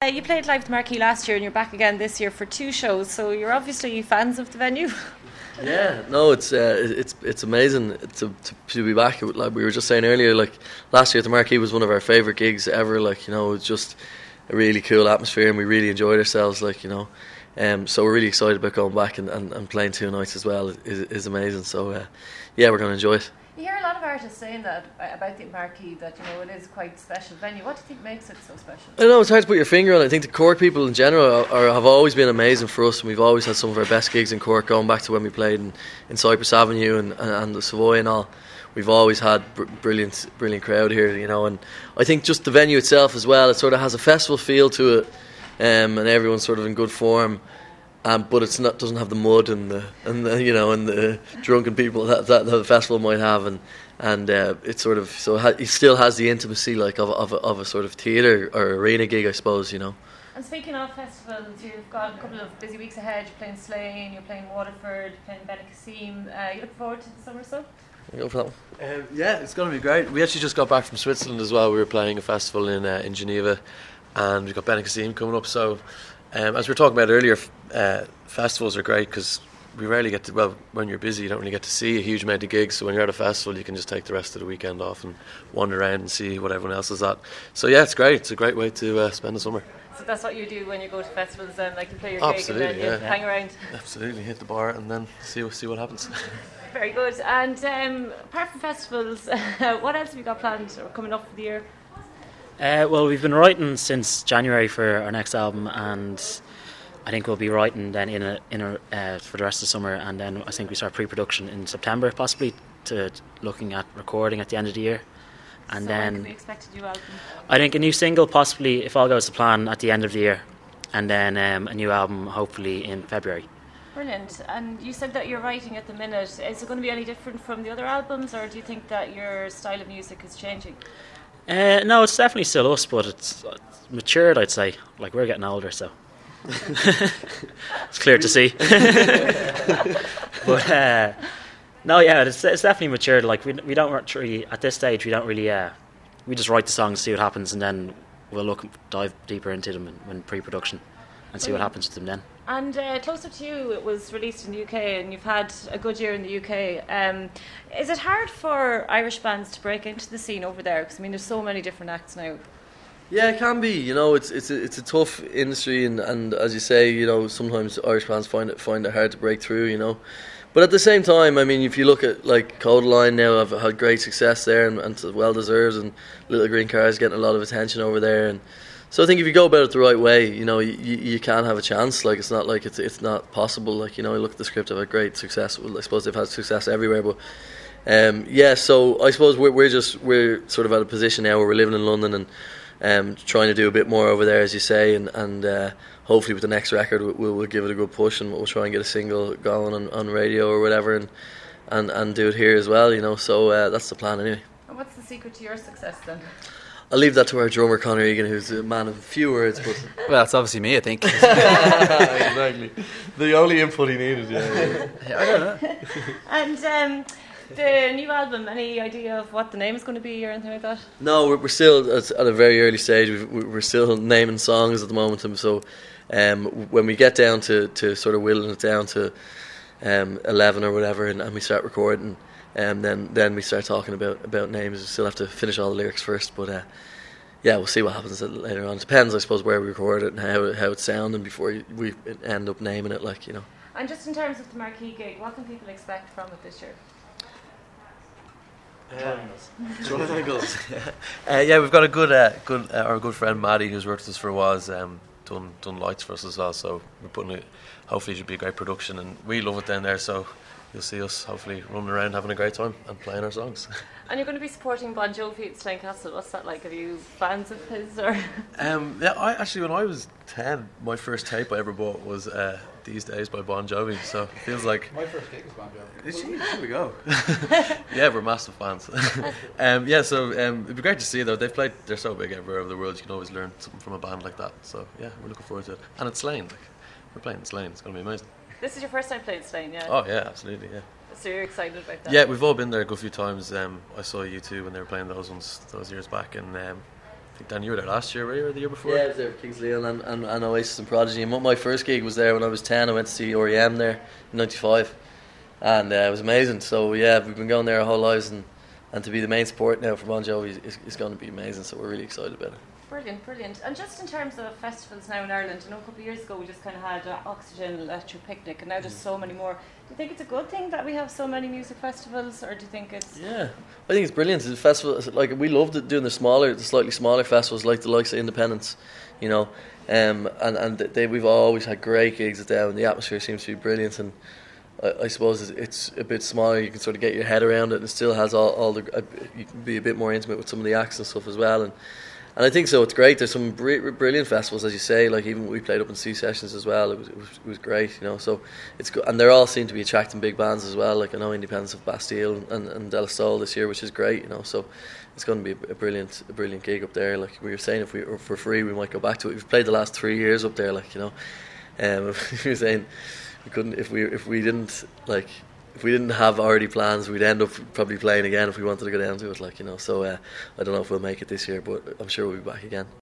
you played live at the Marquee last year and you're back again this year for 2 shows, so you're obviously fans of the venue. Yeah, no, it's amazing to be back. Like we were just saying earlier, like last year at the Marquee was one of our favourite gigs ever. Like, you know, it's just a really cool atmosphere and we really enjoyed ourselves. Like, you know, so we're really excited about going back and playing 2 nights as well. Is amazing. So yeah, we're going to enjoy it. You hear a lot of artists saying that about the Marquee, that, you know, it is quite a special venue. What do you think makes it so special? I don't know, it's hard to put your finger on it. I think the Cork people in general have always been amazing for us, and we've always had some of our best gigs in Cork, going back to when we played in Cypress Avenue and the Savoy and all. We've always had brilliant crowd here, you know, and I think just the venue itself as well, it sort of has a festival feel to it, and everyone's sort of in good form. But it's not, doesn't have the mud and the you know, and the drunken people that the festival might have, and it's sort of, so it still has the intimacy like of a sort of theatre or arena gig, I suppose, you know. And speaking of festivals, you've got a couple of busy weeks ahead. You're playing Slane, you're playing Waterford, you're playing Benicassim. You looking forward to the summer stuff? Go for that one. Yeah, it's going to be great. We actually just got back from Switzerland as well. We were playing a festival in Geneva, and we've got Benicassim coming up. So as we were talking about earlier, festivals are great because we rarely get to, well, when you're busy you don't really get to see a huge amount of gigs, so when you're at a festival you can just take the rest of the weekend off and wander around and see what everyone else is at. So yeah, it's great. It's a great way to spend the summer. So that's what you do when you go to festivals then, like you play your Absolutely, gig and then you hang around? Absolutely, hit the bar and then see what happens. Very good. And apart from festivals, what else have you got planned or coming up for the year? Well, we've been writing since January for our next album, and I think we'll be writing then for the rest of the summer, and then I think we start pre-production in September, possibly to looking at recording at the end of the year. And so then when can we expect a new album? I think a new single, possibly, if all goes to plan, at the end of the year, and then a new album hopefully in February. Brilliant. And you said that you're writing at the minute. Is it going to be any different from the other albums, or do you think that your style of music is changing? No, it's definitely still us, but it's matured, I'd say. Like, we're getting older, so it's clear to see. But no, yeah, it's definitely matured. Like, we don't really, at this stage, we don't really we just write the songs, see what happens, and then we'll dive deeper into them in pre-production and see what happens with them then. And Closer to You, it was released in the UK, and you've had a good year in the UK. Is it hard for Irish bands to break into the scene over there? Because I mean, there's so many different acts now. Yeah, it can be. You know, it's a tough industry, and as you say, you know, sometimes Irish bands find it hard to break through. You know, but at the same time, I mean, if you look at like Codaline now, have had great success there, and it's well deserved, and Little Green Car is getting a lot of attention over there, and so I think if you go about it the right way, you know, you can have a chance. Like, it's not like it's not possible. Like, you know, look at the Script, have had great success. Well, I suppose they've had success everywhere, but yeah. So I suppose we're sort of at a position now where we're living in London and trying to do a bit more over there, as you say, and hopefully with the next record we'll give it a good push, and we'll try and get a single going on radio or whatever, and do it here as well. You know, so that's the plan anyway. And what's the secret to your success then? I'll leave that to our drummer Conor Egan, who's a man of few words. But well, it's obviously me, I think. Exactly. The only input he needed. Yeah. I don't know. And the new album, any idea of what the name is going to be or anything like that? No, we're still at a very early stage. We're still naming songs at the moment, and so when we get down to sort of whittling it down to 11 or whatever, and we start recording. Then we start talking about names. We still have to finish all the lyrics first, but yeah, we'll see what happens later on. It depends, I suppose, where we record it and how it's sounding before we end up naming it, like, you know. And just in terms of the Marquee gig, what can people expect from it this year? Triangles. Yeah, we've got a good friend Maddie, who's worked with us for a while, done lights for us as well. So we're putting it. Hopefully, it should be a great production, and we love it down there. So you'll see us hopefully running around having a great time and playing our songs. And you're going to be supporting Bon Jovi at Slane Castle. What's that like? Are you fans of his? Or? Yeah, I actually, when I was 10, my first tape I ever bought was These Days by Bon Jovi. So it feels like my first gig was Bon Jovi. Here we go. Yeah, we're massive fans. Yeah, so it'd be great to see though. They're so big everywhere over the world. You can always learn something from a band like that. So yeah, we're looking forward to it. And it's Slane. Like, we're playing Slane. It's going to be amazing. This is your first time playing Slane, yeah? Oh yeah, absolutely, yeah. So you're excited about that? Yeah, we've all been there a good few times. I saw U2 when they were playing those years back, and think, Dan, you were there last year, were you, or the year before? Yeah, I was there with Kings Leon and Oasis and Prodigy. And my first gig was there when I was 10. I went to see REM there in '95, and it was amazing. So yeah, we've been going there our whole lives, and to be the main support now for Bon Jovi is going to be amazing. So we're really excited about it. Brilliant, brilliant. And just in terms of festivals now in Ireland, I know a couple of years ago we just kind of had Oxygen, Electric Picnic, and now there's so many more. Do you think it's a good thing that we have so many music festivals, or do you think it's... Yeah, I think it's brilliant. The festival, like, we loved it doing the slightly smaller festivals, like the likes of Independence, you know, and we've always had great gigs at them, and the atmosphere seems to be brilliant. And I suppose it's a bit smaller. You can sort of get your head around it, and it still has all the. You can be a bit more intimate with some of the acts and stuff as well, and I think so. It's great. There's some brilliant festivals, as you say. Like, even we played up in C Sessions as well. It was great, you know. So it's good, and they're all seem to be attracting big bands as well. Like, I know Independence of Bastille and De La Soul this year, which is great, you know. So it's going to be a brilliant gig up there. Like we were saying, if we were for free, we might go back to it. We've played the last 3 years up there, like, you know. We were saying we couldn't if we didn't have already plans, we'd end up probably playing again if we wanted to go down to it, like, you know. So I don't know if we'll make it this year, but I'm sure we'll be back again.